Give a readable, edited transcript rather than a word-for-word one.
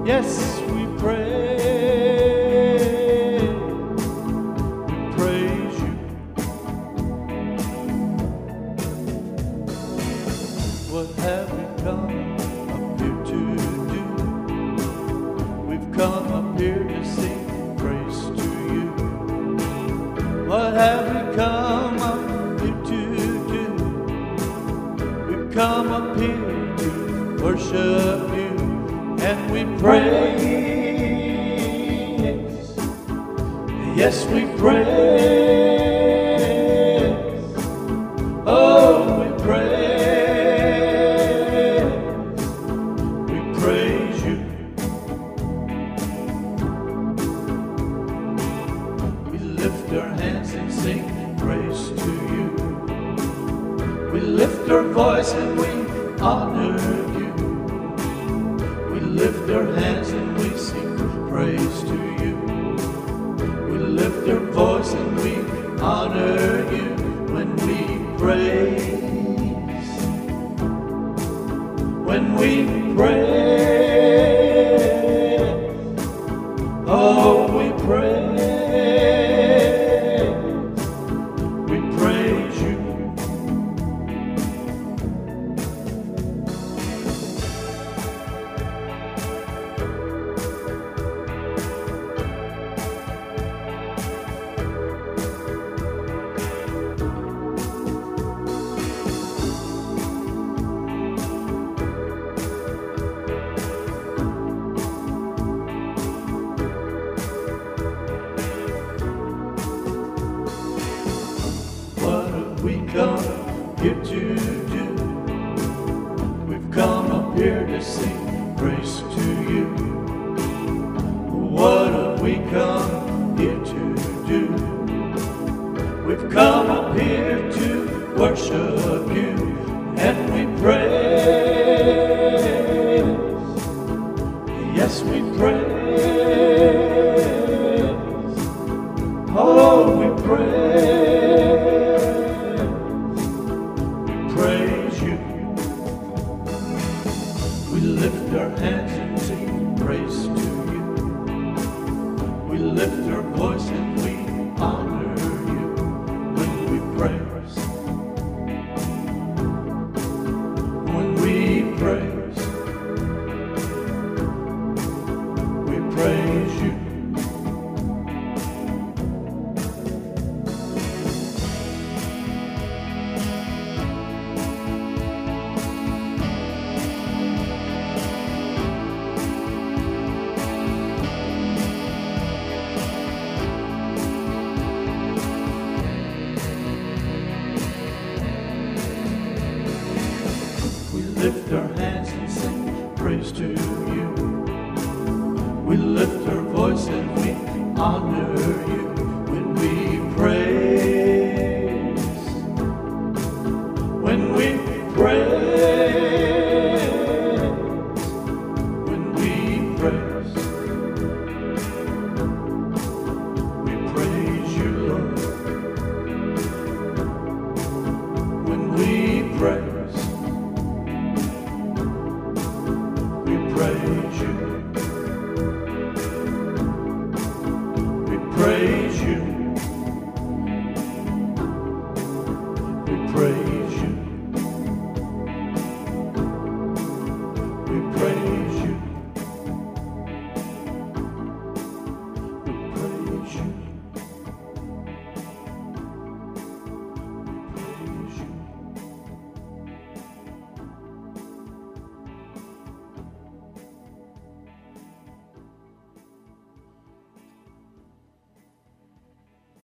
Yes, we pray. We praise you. What have we come up here to do? We've come up here to sing praise to you. What have we come up here to do? We've come up here to worship you, and we praise. Yes, we praise. Oh, we praise. We praise you. We lift our hands and sing praise to you. We lift our voice and we honor you. We lift our hands and we sing praise to you. We lift our voice and we honor you when we praise. When we praise. Oh, we praise. We praise you. We come here to do. We've come up here to sing praise to you. What have we come here to do? We've come up here to worship you, and we praise. Yes, we praise. Oh, we praise. Praise you. We lift our hands and sing praise to you. We lift our voice and we honor you when we praise. When we praise, we praise you. Lift our hands and sing praise to you. We lift our voice and we honor you when we praise. When we praise. When we praise. We praise you, Lord. When we praise. Praise you.